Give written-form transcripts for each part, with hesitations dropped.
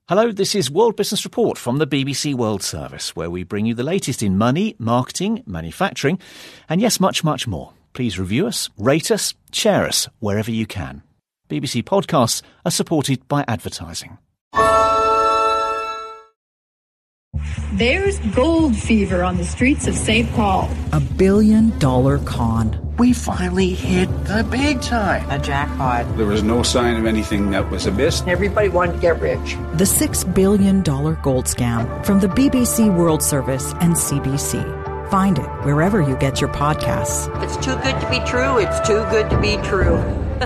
Hello, this is World Business Report from the BBC World Service, where we bring you the latest in money, marketing, manufacturing, and yes, much, much more. Please review us, rate us, share us wherever you can. BBC podcasts are supported by advertising. There's gold fever on the streets of St. Paul. $1 billion con. We finally hit the big time. A jackpot. There was no sign of anything that was amiss. Everybody wanted to get rich. The $6 billion gold scam from the BBC World Service and CBC. Find it wherever you get your podcasts. If it's too good to be true, it's too good to be true.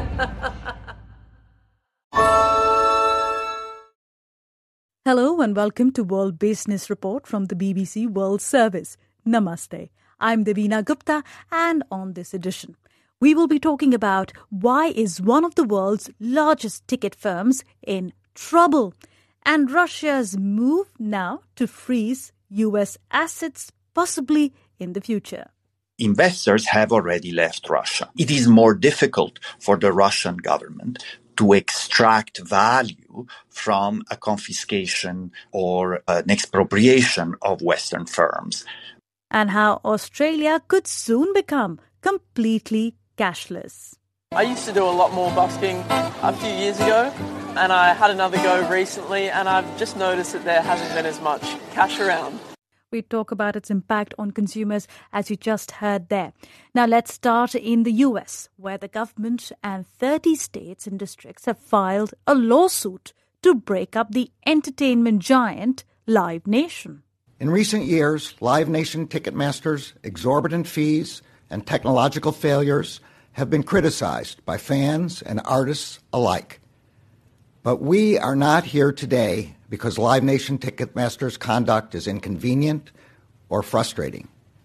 Hello and welcome to World Business Report from the BBC World Service. Namaste. I'm Devina Gupta, and on this edition, we will be talking about why is one of the world's largest ticket firms in trouble, and Russia's move now to freeze US assets possibly in the future. Investors have already left Russia. It is more difficult for the Russian government to extract value from a confiscation or an expropriation of Western firms. And how Australia could soon become completely cashless. I used to do a lot more busking a few years ago, and I had another go recently, and I've just noticed that there hasn't been as much cash around. We talk about its impact on consumers, as you just heard there. Now let's start in the US, where the government and 30 states and districts have filed a lawsuit to break up the entertainment giant Live Nation. In recent years, Live Nation Ticketmaster's exorbitant fees and technological failures have been criticized by fans and artists alike. But we are not here today because Live Nation Ticketmaster's conduct is inconvenient or frustrating.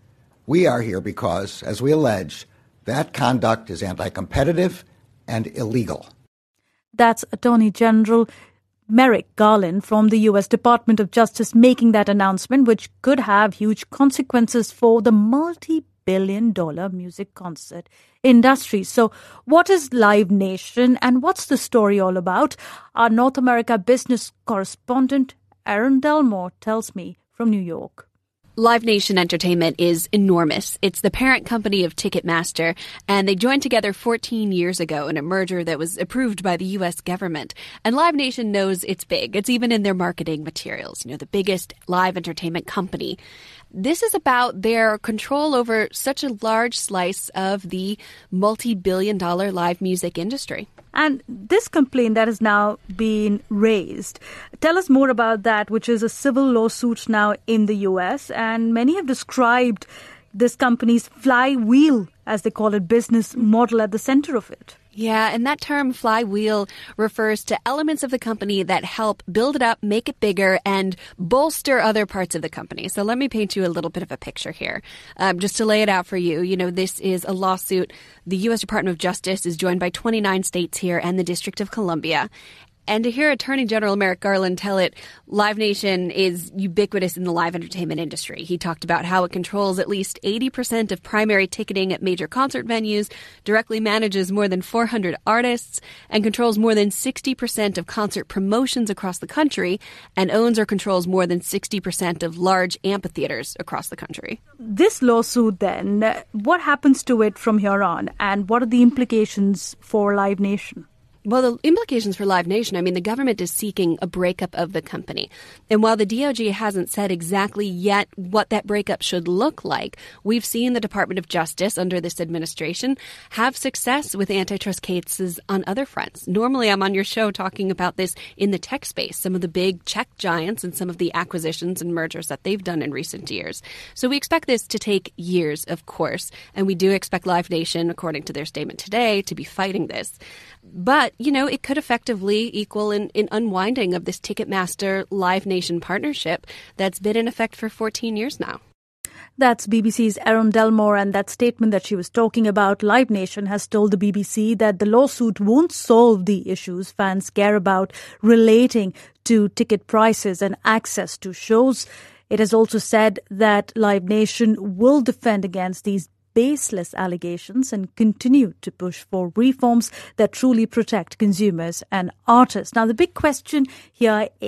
We are here because, as we allege, that conduct is anti-competitive and illegal. That's Attorney General Merrick Garland from the U.S. Department of Justice making that announcement, which could have huge consequences for the multi-billion-dollar music concert industry. So what is Live Nation and what's the story all about? Our North America business correspondent Aaron Delmore tells me from New York. Live Nation Entertainment is enormous. It's the parent company of Ticketmaster, and they joined together 14 years ago in a merger that was approved by the U.S. government. And Live Nation knows it's big. It's even in their marketing materials, the biggest live entertainment company. This is about their control over such a large slice of the multi-billion-dollar live music industry. And this complaint that has now been raised, tell us more about that, which is a civil lawsuit now in the U.S. And many have described this company's flywheel, as they call it, business model at the center of it. Yeah, and that term flywheel refers to elements of the company that help build it up, make it bigger, and bolster other parts of the company. So let me paint you a little bit of a picture here. Just to lay it out for you, this is a lawsuit. The U.S. Department of Justice is joined by 29 states here and the District of Columbia. And to hear Attorney General Merrick Garland tell it, Live Nation is ubiquitous in the live entertainment industry. He talked about how it controls at least 80% of primary ticketing at major concert venues, directly manages more than 400 artists, and controls more than 60% of concert promotions across the country, and owns or controls more than 60% of large amphitheaters across the country. This lawsuit then, what happens to it from here on, and what are the implications for Live Nation? Well, the implications for Live Nation, the government is seeking a breakup of the company. And while the DOJ hasn't said exactly yet what that breakup should look like, we've seen the Department of Justice under this administration have success with antitrust cases on other fronts. Normally, I'm on your show talking about this in the tech space, some of the big tech giants and some of the acquisitions and mergers that they've done in recent years. So we expect this to take years, of course, and we do expect Live Nation, according to their statement today, to be fighting this. But, it could effectively equal an unwinding of this Ticketmaster Live Nation partnership that's been in effect for 14 years now. That's BBC's Aaron Delmore, and that statement that she was talking about, Live Nation has told the BBC that the lawsuit won't solve the issues fans care about relating to ticket prices and access to shows. It has also said that Live Nation will defend against these baseless allegations and continue to push for reforms that truly protect consumers and artists. Now, the big question here is,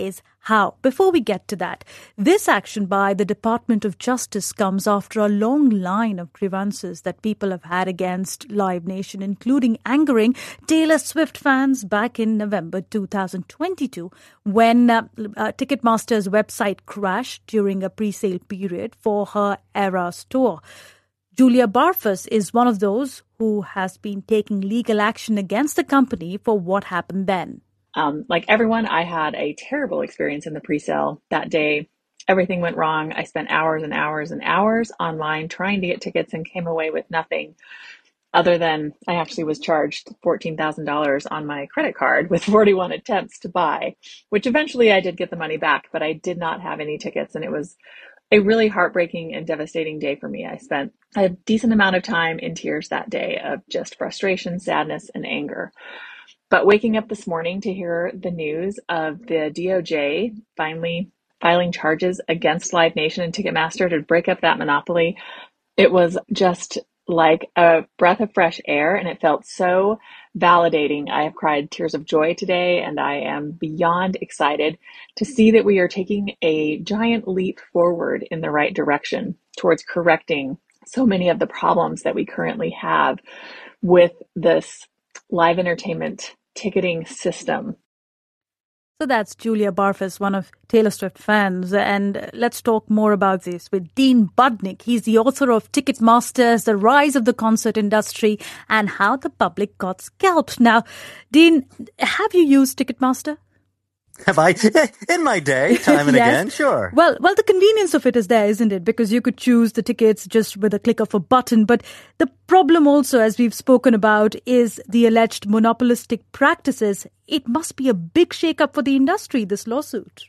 how. Before we get to that, this action by the Department of Justice comes after a long line of grievances that people have had against Live Nation, including angering Taylor Swift fans back in November 2022 when Ticketmaster's website crashed during a pre-sale period for her Eras tour. Julia Barfus is one of those who has been taking legal action against the company for what happened then. Like everyone, I had a terrible experience in the pre-sale that day. Everything went wrong. I spent hours and hours and hours online trying to get tickets and came away with nothing other than I actually was charged $14,000 on my credit card with 41 attempts to buy, which eventually I did get the money back, but I did not have any tickets. And it was a really heartbreaking and devastating day for me. I spent a decent amount of time in tears that day of just frustration, sadness, and anger. But waking up this morning to hear the news of the DOJ finally filing charges against Live Nation and Ticketmaster to break up that monopoly, it was just like a breath of fresh air, and it felt so validating. I have cried tears of joy today, and I am beyond excited to see that we are taking a giant leap forward in the right direction towards correcting so many of the problems that we currently have with this live entertainment ticketing system. So that's Julia Barfus, one of Taylor Swift fans. And let's talk more about this with Dean Budnick. He's the author of Ticketmasters, The Rise of the Concert Industry and How the Public Got Scalped. Now, Dean, have you used Ticketmaster? Have I? In my day, time and yes. again, sure. Well, the convenience of it is there, isn't it? Because you could choose the tickets just with a click of a button. But the problem also, as we've spoken about, is the alleged monopolistic practices. It must be a big shakeup for the industry, this lawsuit.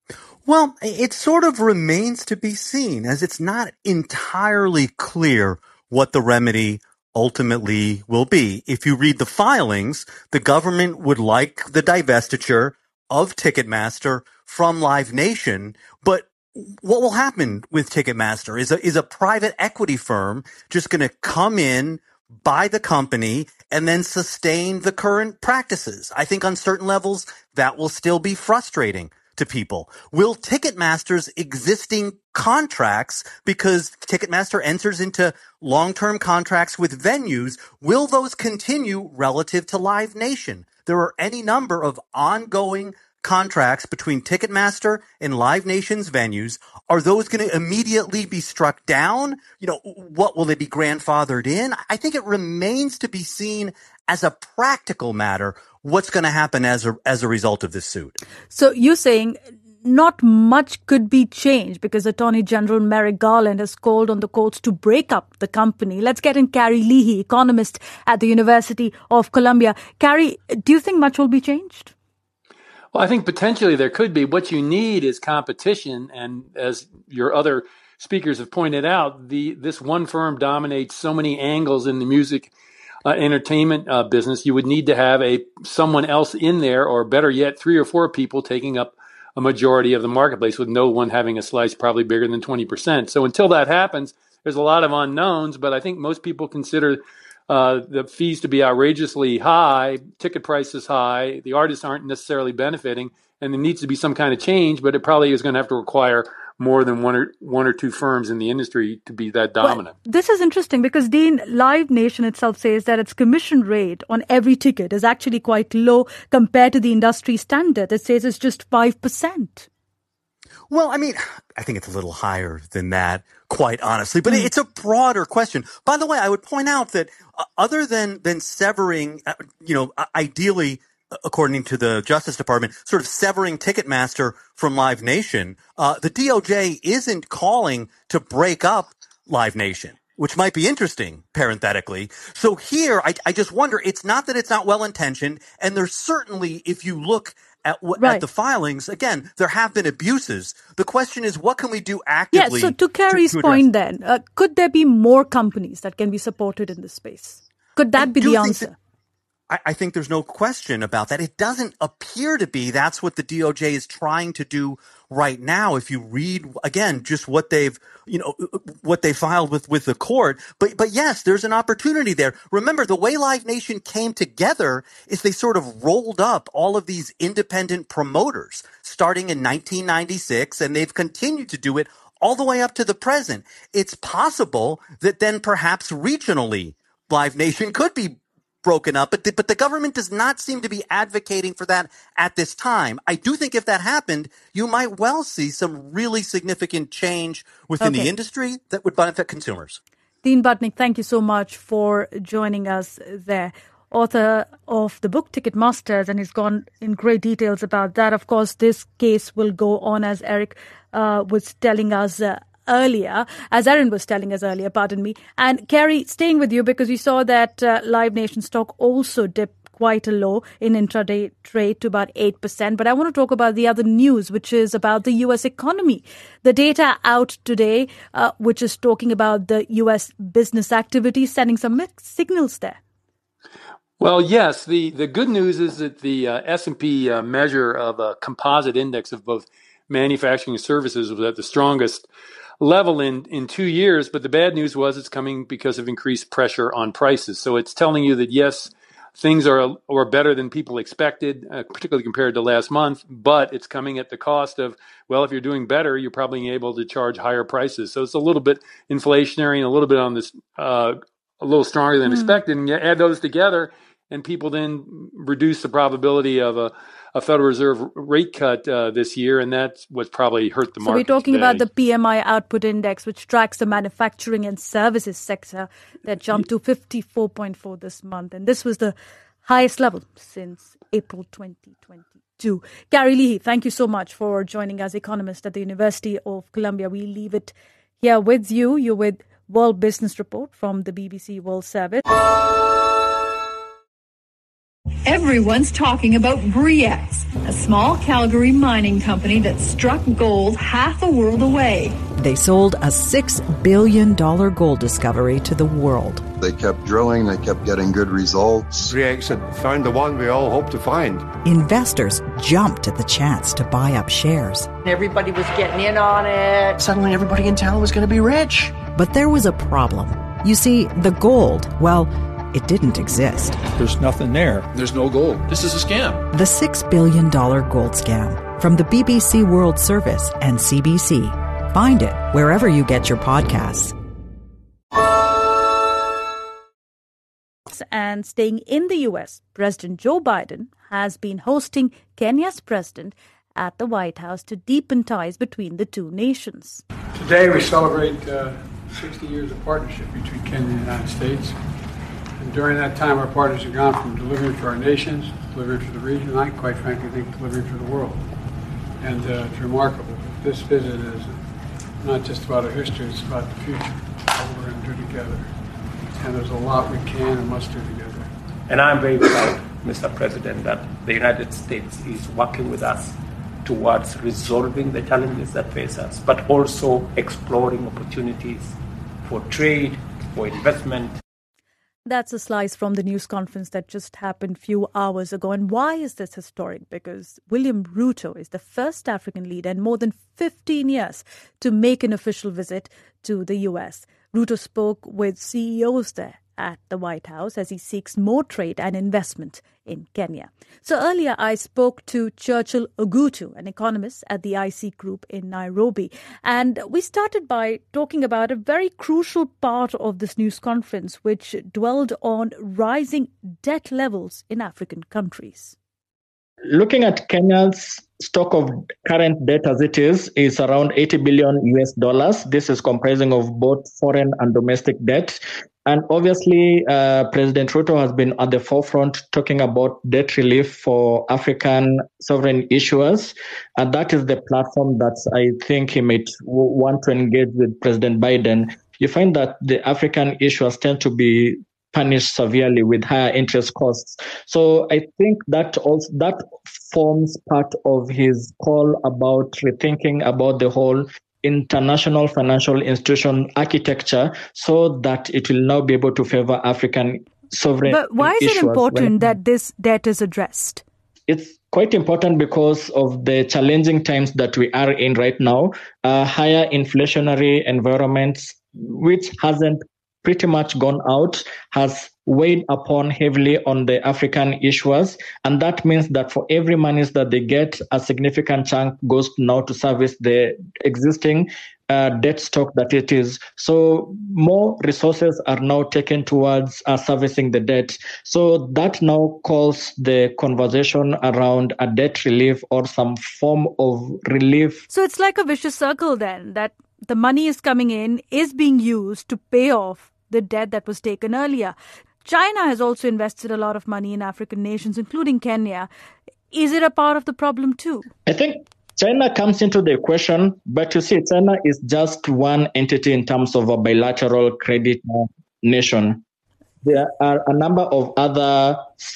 Well, it sort of remains to be seen, as it's not entirely clear what the remedy ultimately will be. If you read the filings, the government would like the divestiture of Ticketmaster from Live Nation, but what will happen with Ticketmaster is a private equity firm just going to come in, buy the company, and then sustain the current practices. I think on certain levels that will still be frustrating to people. Will Ticketmaster's existing contracts, because Ticketmaster enters into long-term contracts with venues, will those continue relative to Live Nation? There are any number of ongoing contracts between Ticketmaster and Live Nation's venues. Are those going to immediately be struck down? What will they be grandfathered in? I think it remains to be seen as a practical matter what's going to happen as a result of this suit. So you're saying not much could be changed because Attorney General Merrick Garland has called on the courts to break up the company. Let's get in Carrie Leahy, economist at the University of Columbia. Carrie, do you think much will be changed? Well, I think potentially there could be. What you need is competition. And as your other speakers have pointed out, this one firm dominates so many angles in the music entertainment business. You would need to have someone else in there, or better yet, 3 or 4 people taking up a majority of the marketplace, with no one having a slice probably bigger than 20%. So until that happens, there's a lot of unknowns, but I think most people consider the fees to be outrageously high, ticket prices high, the artists aren't necessarily benefiting, and there needs to be some kind of change, but it probably is going to have to require more than one or two firms in the industry to be that dominant. Well, this is interesting because, Dean, Live Nation itself says that its commission rate on every ticket is actually quite low compared to the industry standard. It says it's just 5%. Well, I mean, I think it's a little higher than that, quite honestly, but it's a broader question. By the way, I would point out that other than severing, ideally, according to the Justice Department, sort of severing Ticketmaster from Live Nation, the DOJ isn't calling to break up Live Nation, which might be interesting, parenthetically. So here, I just wonder, it's not that it's not well-intentioned, and there's certainly, if you look at the filings, again, there have been abuses. The question is, what can we do actively? Yeah, so to Carrie's point then, could there be more companies that can be supported in this space? Could that be the answer? I think there's no question about that. It doesn't appear to be that's what the DOJ is trying to do right now. If you read, again, just what they've, what they filed with the court. But yes, there's an opportunity there. Remember, the way Live Nation came together is they sort of rolled up all of these independent promoters starting in 1996, and they've continued to do it all the way up to the present. It's possible that then perhaps regionally Live Nation could be broken up, but the government does not seem to be advocating for that at this time. I do think if that happened, you might well see some really significant change within the industry that would benefit consumers. Dean Butnick, thank you so much for joining us there. Author of the book Ticketmasters, and he's gone in great details about that. Of course, this case will go on, as Eric was telling us earlier, as Aaron was telling us earlier, pardon me. And Kerry, staying with you, because we saw that Live Nation stock also dipped quite a low in intraday trade to about 8%. But I want to talk about the other news, which is about the U.S. economy. The data out today, which is talking about the U.S. business activity, sending some mixed signals there. Well, yes, the good news is that the S&P measure of a composite index of both manufacturing and services was at the strongest level in 2 years. But the bad news was it's coming because of increased pressure on prices. So it's telling you that, yes, things are better than people expected, particularly compared to last month, but it's coming at the cost of, well, if you're doing better, you're probably able to charge higher prices. So it's a little bit inflationary and a little bit on this, a little stronger than expected. And you add those together, and people then reduce the probability of a Federal Reserve rate cut this year, and that's what's probably hurt the market. So we're talking today. about the PMI output index, which tracks the manufacturing and services sector, that jumped to 54.4 this month. And this was the highest level since April 2022. Gary Leahy, thank you so much for joining us, economist at the University of Columbia. We leave it here with you. You're with World Business Report from the BBC World Service. Everyone's talking about Bre-X, a small Calgary mining company that struck gold half a world away. They sold a $6 billion gold discovery to the world. They kept drilling, they kept getting good results. Bre-X had found the one we all hoped to find. Investors jumped at the chance to buy up shares. Everybody was getting in on it. Suddenly everybody in town was going to be rich. But there was a problem. You see, the gold, well, it didn't exist. There's nothing there. There's no gold. This is a scam. The $6 billion gold scam from the BBC World Service and CBC. Find it wherever you get your podcasts. And staying in the U.S., President Joe Biden has been hosting Kenya's president at the White House to deepen ties between the two nations. Today we celebrate 60 years of partnership between Kenya and the United States. And during that time, our partners have gone from delivering for our nations, delivering for the region, and I quite frankly think delivering for the world. And it's remarkable. This visit is not just about our history, it's about the future, what we're going to do together. And there's a lot we can and must do together. And I'm very proud, Mr. President, that the United States is working with us towards resolving the challenges that face us, but also exploring opportunities for trade, for investment. That's a slice from the news conference that just happened a few hours ago. And why is this historic? Because William Ruto is the first African leader in more than 15 years to make an official visit to the U.S. Ruto spoke with CEOs there at the White House as he seeks more trade and investment in Kenya. So earlier I spoke to Churchill Ogutu, an economist at the IC Group in Nairobi. And we started by talking about a very crucial part of this news conference, which dwelled on rising debt levels in African countries. Looking at Kenya's stock of current debt as it is around $80 billion US. This is comprising of both foreign and domestic debt. And obviously, President Ruto has been at the forefront talking about debt relief for African sovereign issuers. And that is the platform that I think he might want to engage with President Biden. You find that the African issuers tend to be punished severely with higher interest costs. So I think that also that forms part of his call about rethinking about the whole international financial institution architecture so that it will now be able to favor African sovereign But why is it issuers, important that this debt is addressed? It's quite important because of the challenging times that we are in right now. Higher inflationary environments, which hasn't pretty much gone out, has weighed upon heavily on the African issuers. And that means that for every money that they get, a significant chunk goes now to service the existing debt stock that it is. So more resources are now taken towards servicing the debt. So that now calls the conversation around a debt relief or some form of relief. So it's like a vicious circle then, that the money is coming in, is being used to pay off the debt that was taken earlier. China has also invested a lot of money in African nations, including Kenya. Is it a part of the problem too? I think China comes into the equation, but you see, China is just one entity in terms of a bilateral credit nation. There are a number of other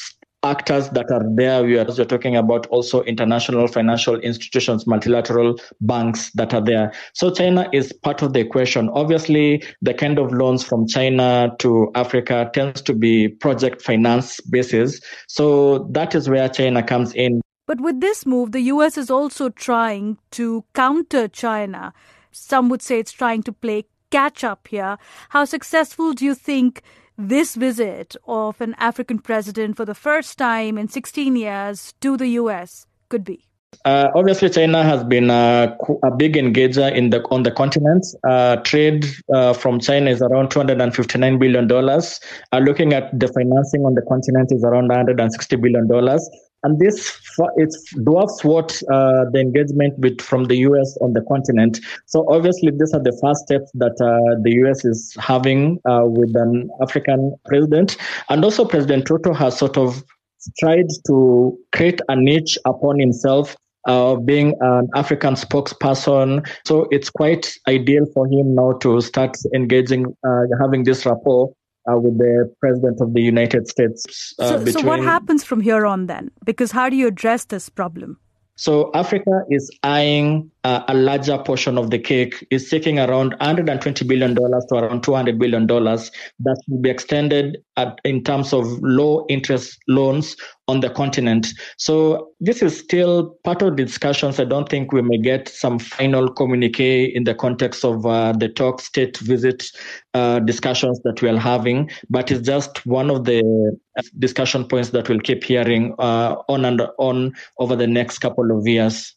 actors that are there. We are also talking about also international financial institutions, multilateral banks that are there. So China is part of the equation. Obviously, the kind of loans from China to Africa tends to be project finance basis. So that is where China comes in. But with this move, the US is also trying to counter China. Some would say it's trying to play catch up here. How successful do you think this visit of an African president for the first time in 16 years to the US could be? Obviously, China has been a big engager on the continent. Trade from China is around $259 billion. Looking at the financing on the continent is around $160 billion. And this it dwarfs what the engagement from the US on the continent. So obviously, these are the first steps that the US is having with an African president. And also President Ruto has sort of tried to create a niche upon himself, being an African spokesperson. So it's quite ideal for him now to start engaging, having this rapport with the President of the United States. So what happens from here on then? Because how do you address this problem? So Africa is eyeing a larger portion of the cake. It's taking around $120 billion to around $200 billion that will be extended in terms of low interest loans on the continent. So this is still part of the discussions. I don't think we may get some final communique in the context of the talk state visit discussions that we are having, but it's just one of the discussion points that we'll keep hearing on and on over the next couple of years.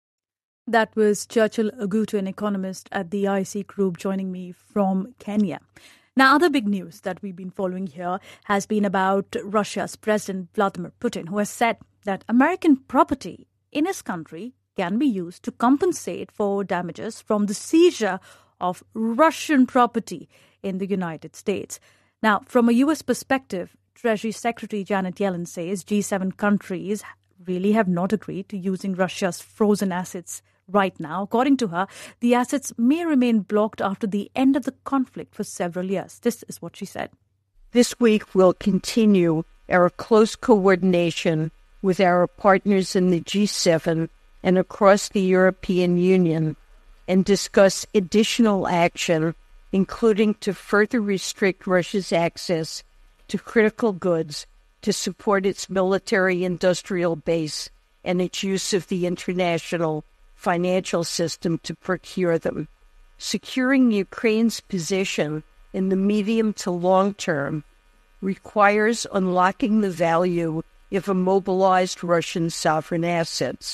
That was Churchill Ogutu, an economist at the IC Group, joining me from Kenya. Now, other big news that we've been following here has been about Russia's President Vladimir Putin, who has said that American property in his country can be used to compensate for damages from the seizure of Russian property in the United States. Now, from a U.S. perspective, Treasury Secretary Janet Yellen says G7 countries really have not agreed to using Russia's frozen assets right now. According to her, the assets may remain blocked after the end of the conflict for several years. This is what she said. This week we'll continue our close coordination with our partners in the G7 and across the European Union and discuss additional action, including to further restrict Russia's access to critical goods to support its military-industrial base and its use of the international financial system to procure them. Securing Ukraine's position in the medium to long term requires unlocking the value of immobilized Russian sovereign assets.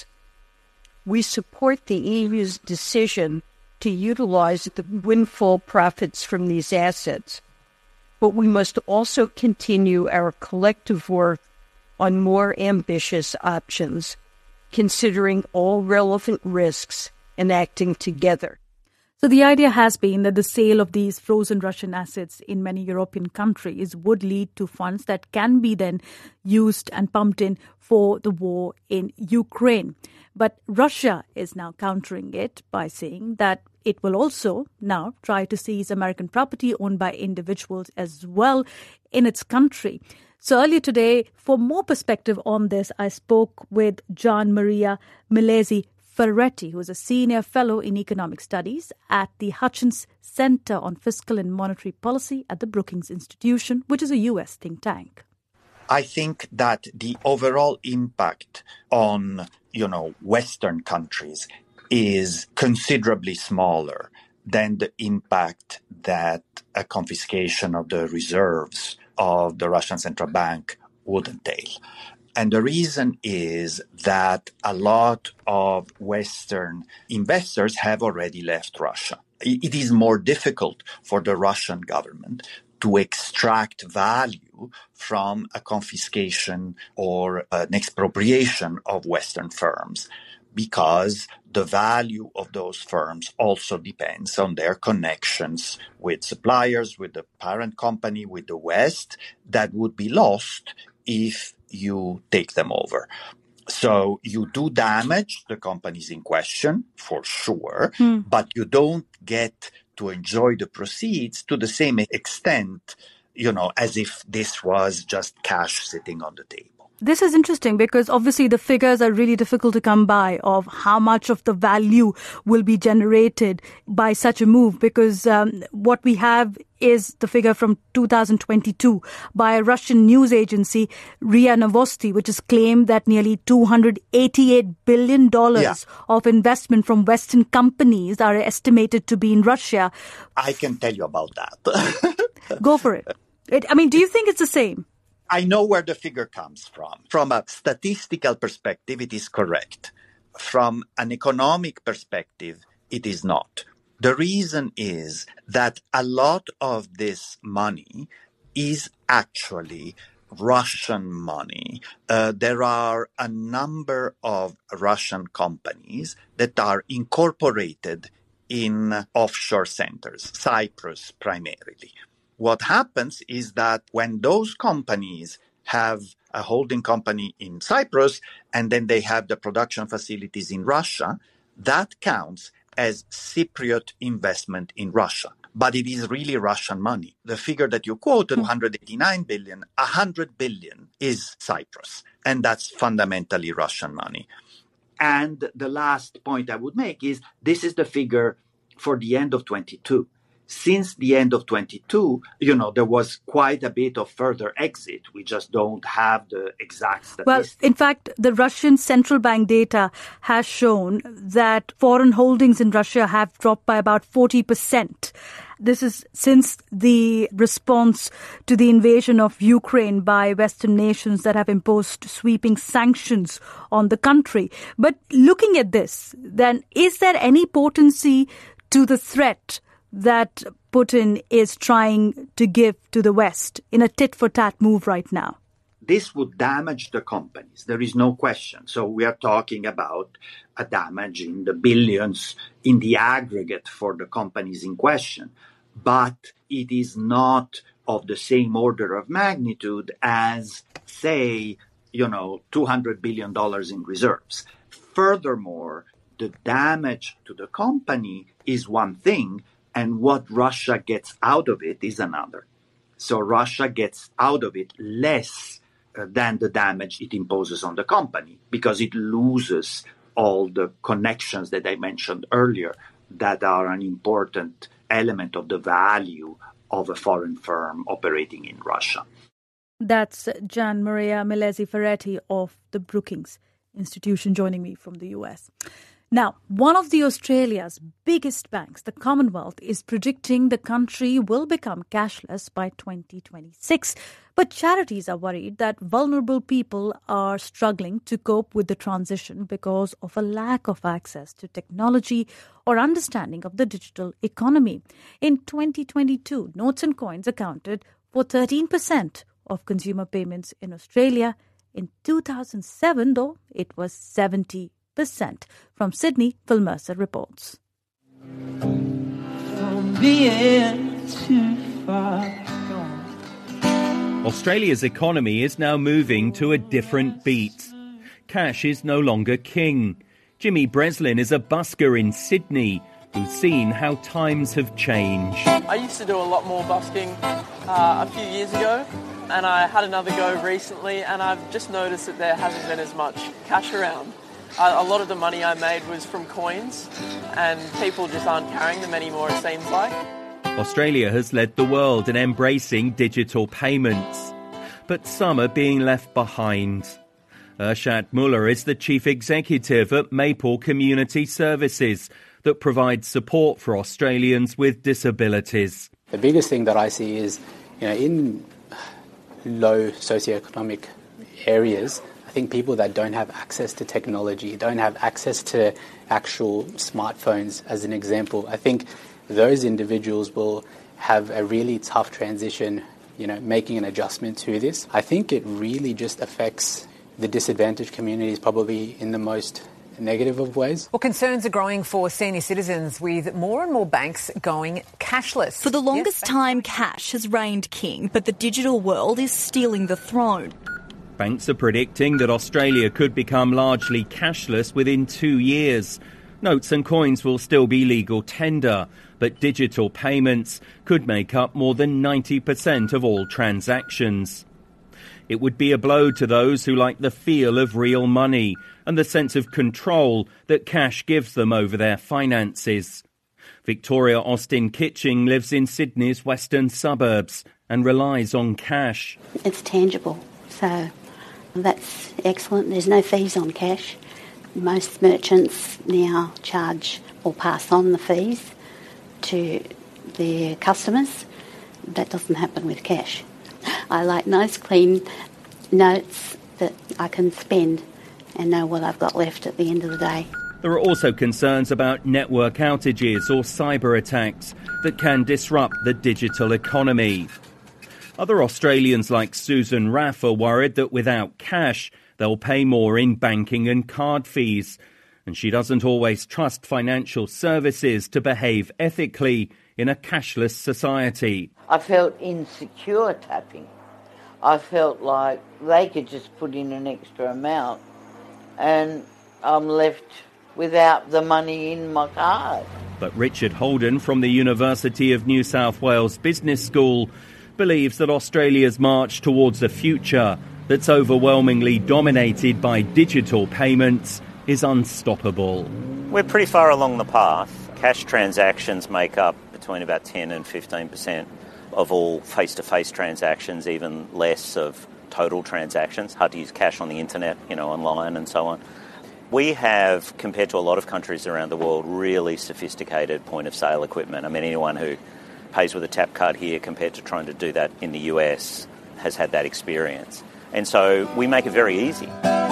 We support the EU's decision to utilize the windfall profits from these assets, but we must also continue our collective work on more ambitious options, considering all relevant risks and acting together. So the idea has been that the sale of these frozen Russian assets in many European countries would lead to funds that can be then used and pumped in for the war in Ukraine. But Russia is now countering it by saying that it will also now try to seize American property owned by individuals as well in its country. So earlier today, for more perspective on this, I spoke with Gian Maria Milesi Ferretti, who is a senior fellow in economic studies at the Hutchins Center on Fiscal and Monetary Policy at the Brookings Institution, which is a U.S. think tank. I think that the overall impact on, Western countries is considerably smaller than the impact that a confiscation of the reserves of the Russian central bank would entail. And the reason is that a lot of Western investors have already left Russia. It is more difficult for the Russian government to extract value from a confiscation or an expropriation of Western firms, because the value of those firms also depends on their connections with suppliers, with the parent company, with the West, that would be lost if you take them over. So you do damage the companies in question, for sure, but you don't get to enjoy the proceeds to the same extent, as if this was just cash sitting on the table. This is interesting because obviously the figures are really difficult to come by of how much of the value will be generated by such a move, because what we have is the figure from 2022 by a Russian news agency, RIA Novosti, which has claimed that nearly $288 billion of investment from Western companies are estimated to be in Russia. I can tell you about that. Go for it. Do you think it's the same? I know where the figure comes from. From a statistical perspective, it is correct. From an economic perspective, it is not. The reason is that a lot of this money is actually Russian money. There are a number of Russian companies that are incorporated in offshore centers, Cyprus primarily. What happens is that when those companies have a holding company in Cyprus and then they have the production facilities in Russia, that counts as Cypriot investment in Russia. But it is really Russian money. The figure that you quoted, 189 billion, 100 billion is Cyprus. And that's fundamentally Russian money. And the last point I would make is this is the figure for the end of 22. Since the end of 22, there was quite a bit of further exit. We just don't have the exact statistics. Well, in fact, the Russian central bank data has shown that foreign holdings in Russia have dropped by about 40%. This is since the response to the invasion of Ukraine by Western nations that have imposed sweeping sanctions on the country. But looking at this, then, is there any potency to the threat that Putin is trying to give to the West in a tit-for-tat move right now? This would damage the companies. There is no question. So we are talking about a damage in the billions in the aggregate for the companies in question. But it is not of the same order of magnitude as, say, $200 billion in reserves. Furthermore, the damage to the company is one thing, and what Russia gets out of it is another. So Russia gets out of it less than the damage it imposes on the company, because it loses all the connections that I mentioned earlier that are an important element of the value of a foreign firm operating in Russia. That's Gian Maria Milesi Ferretti of the Brookings Institution joining me from the US. Now, one of Australia's biggest banks, the Commonwealth, is predicting the country will become cashless by 2026. But charities are worried that vulnerable people are struggling to cope with the transition because of a lack of access to technology or understanding of the digital economy. In 2022, notes and coins accounted for 13% of consumer payments in Australia. In 2007, though, it was 70%. From Sydney, Phil Mercer reports. Australia's economy is now moving to a different beat. Cash is no longer king. Jimmy Breslin is a busker in Sydney who's seen how times have changed. I used to do a lot more busking a few years ago, and I had another go recently, and I've just noticed that there hasn't been as much cash around. A lot of the money I made was from coins, and people just aren't carrying them anymore, it seems like. Australia has led the world in embracing digital payments, but some are being left behind. Ershad Muller is the chief executive at Maple Community Services that provides support for Australians with disabilities. The biggest thing that I see is, in low socioeconomic areas, I think people that don't have access to technology, don't have access to actual smartphones, as an example, I think those individuals will have a really tough transition, making an adjustment to this. I think it really just affects the disadvantaged communities probably in the most negative of ways. Well, concerns are growing for senior citizens with more and more banks going cashless. For the longest time, cash has reigned king, but the digital world is stealing the throne. Banks are predicting that Australia could become largely cashless within 2 years. Notes and coins will still be legal tender, but digital payments could make up more than 90% of all transactions. It would be a blow to those who like the feel of real money and the sense of control that cash gives them over their finances. Victoria Austin Kitching lives in Sydney's western suburbs and relies on cash. It's tangible, so that's excellent. There's no fees on cash. Most merchants now charge or pass on the fees to their customers. That doesn't happen with cash. I like nice clean notes that I can spend and know what I've got left at the end of the day. There are also concerns about network outages or cyber attacks that can disrupt the digital economy. Other Australians like Susan Raff are worried that without cash, they'll pay more in banking and card fees. And she doesn't always trust financial services to behave ethically in a cashless society. I felt insecure tapping. I felt like they could just put in an extra amount and I'm left without the money in my card. But Richard Holden from the University of New South Wales Business School believes that Australia's march towards a future that's overwhelmingly dominated by digital payments is unstoppable. We're pretty far along the path. Cash transactions make up between about 10 and 15% of all face-to-face transactions, even less of total transactions. Hard to use cash on the internet, online and so on. We have, compared to a lot of countries around the world, really sophisticated point-of-sale equipment. I mean, anyone who pays with a tap card here compared to trying to do that in the US has had that experience. And so we make it very easy.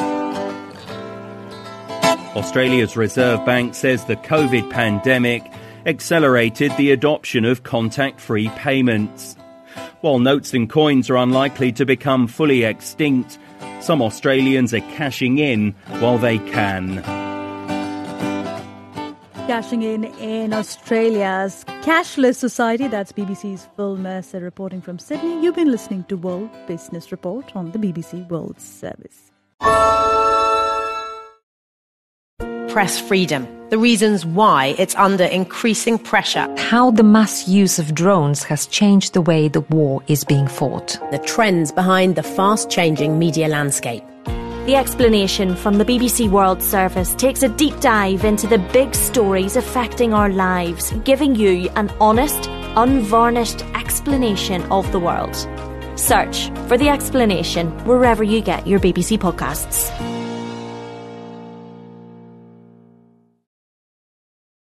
Australia's Reserve Bank says the COVID pandemic accelerated the adoption of contact-free payments. While notes and coins are unlikely to become fully extinct, some Australians are cashing in while they can. Cashing in Australia's cashless society. That's BBC's Phil Mercer reporting from Sydney. You've been listening to World Business Report on the BBC World Service. Press freedom. The reasons why it's under increasing pressure. How the mass use of drones has changed the way the war is being fought. The trends behind the fast-changing media landscape. The Explanation from the BBC World Service takes a deep dive into the big stories affecting our lives, giving you an honest, unvarnished explanation of the world. Search for The Explanation wherever you get your BBC podcasts.